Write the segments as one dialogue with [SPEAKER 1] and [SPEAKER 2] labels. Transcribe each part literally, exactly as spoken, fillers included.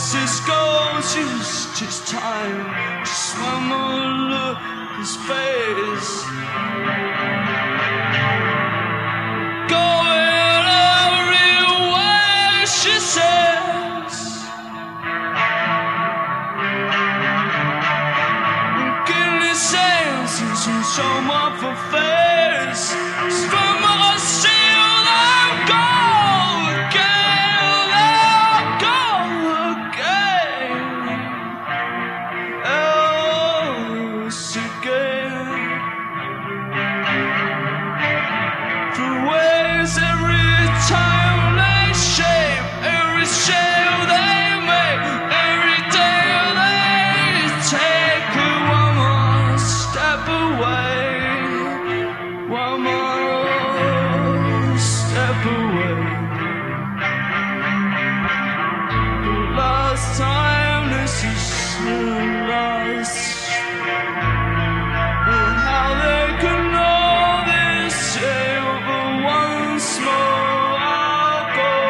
[SPEAKER 1] this goes, it's just time. Just one more look at his face. Going everywhere, she says. Getting his senses and so much for face. From a seal and go. Time this is lost, and how they could know this, say, but once more I'll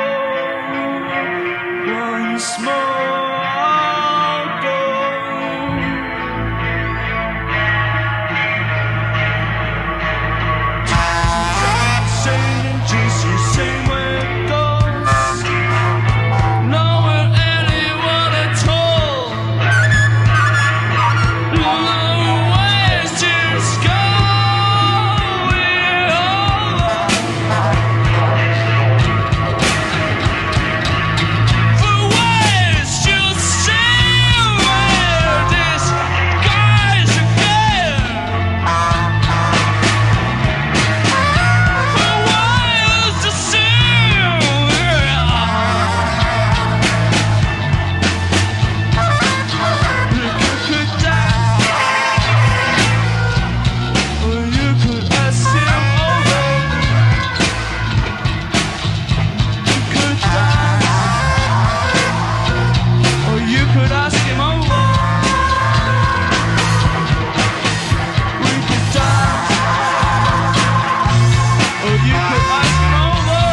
[SPEAKER 1] go, once more I'll go. Same, just the same way it goes. Nowhere anyone at all. Always just go. For ways to see where this guy's again. For ways to see where you could die, or you could ask him over. You could die, or you could ask him over. We could die, or you could ask him over.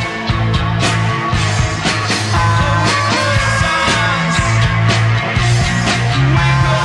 [SPEAKER 1] Or we could dance, we could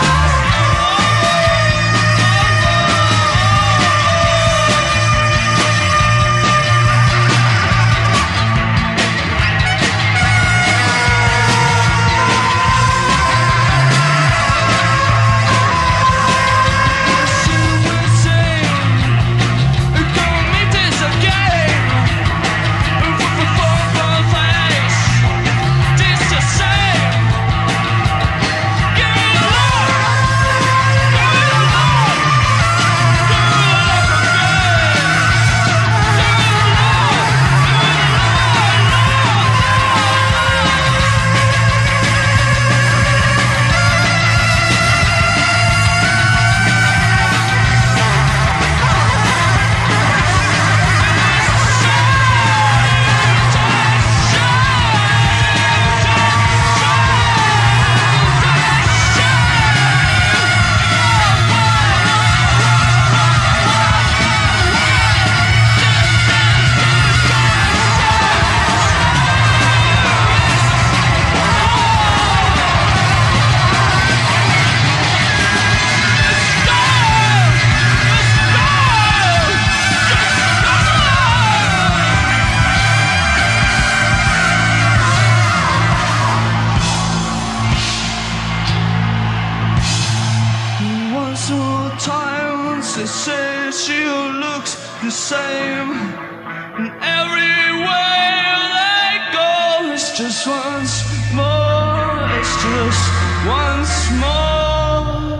[SPEAKER 1] once more times they say she looks the same, and everywhere they go it's just once more, it's just once more.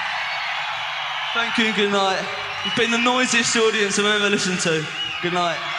[SPEAKER 1] Thank you and good night. You've been the noisiest audience I've ever listened to. Good night.